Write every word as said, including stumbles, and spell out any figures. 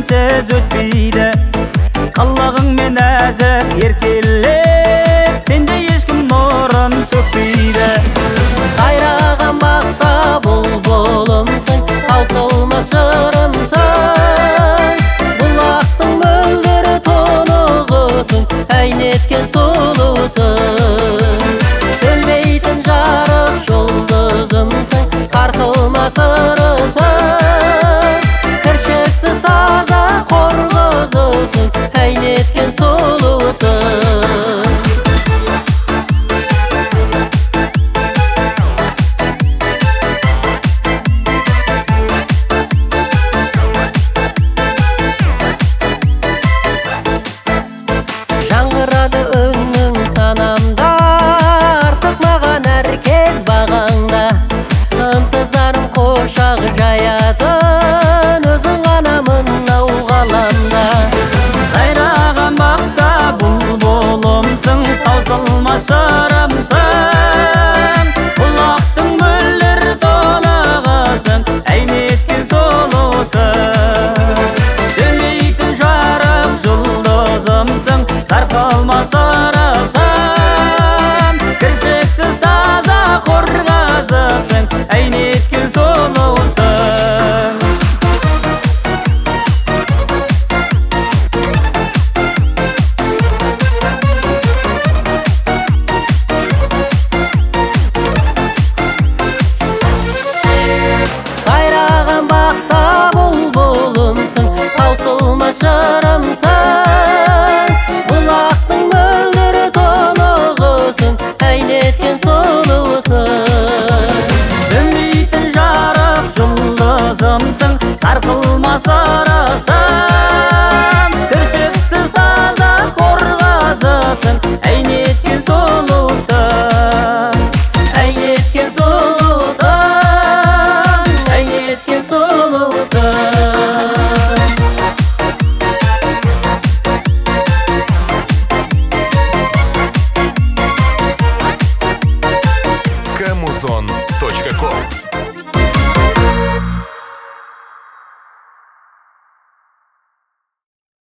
сенсіз өтпейді. Қалағың мен әзір еркелеп, сенде ешкім нұрын төкпейді. Сайраған бақта бұлбұлымсың, таусылмас жырымсың. Бұлақтың мөлдір тұнығысың, әйнеткен сұлусың. Сөнбейтін жарық жұлдызымсың, сарқылмас ырысың. Кіршіксіз таза қорғызысың, әйнеткен сұлусың. Жаңғырады үнің санамда, артық маған әркез бағаңда. Ынтызарым қошақ жаятын, өзің ғана мынау ғаламда. Сайраған бақта бұлбұлымсың, таусылмас жырымсың. Бұлақтың мөлдір толығысың, әйнеткен сұлусың. Сөнбейтін жарық жұлдызымсың, сарқылмас ырысың. Кіршіксіз таза қорғазысың, әйнеткен сұлусың. Сайраған бақта бұлбұлымсың, таусылмас жырымсың. Бұлақтың мөлдір тұнығысың, әйнеткен сұлусың. Сөнбейтін жарық жұлдызымсың, сарқылмас ырысың.